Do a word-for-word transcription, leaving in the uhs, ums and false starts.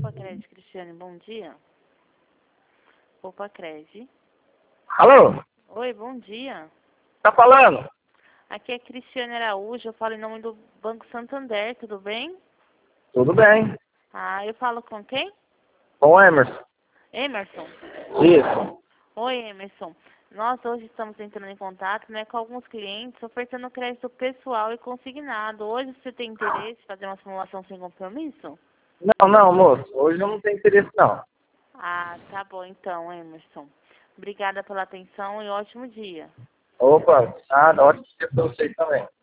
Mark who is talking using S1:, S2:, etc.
S1: Opa, Cred, Cristiane, bom dia. Opa, Cred.
S2: Alô?
S1: Oi, bom dia.
S2: Tá falando?
S1: Aqui é Cristiane Araújo, eu falo em nome do Banco Santander, tudo bem?
S2: Tudo bem.
S1: Ah, eu falo com quem?
S2: Com o Emerson.
S1: Emerson?
S2: Isso.
S1: Oi, Emerson. Nós hoje estamos entrando em contato, né, com alguns clientes ofertando crédito pessoal e consignado. Hoje você tem interesse em fazer uma simulação sem compromisso?
S2: Não, não, moço. Hoje eu não tenho interesse, não.
S1: Ah, tá bom então, Emerson. Obrigada pela atenção e ótimo dia.
S2: Opa, nada. Ótimo dia pra vocês também.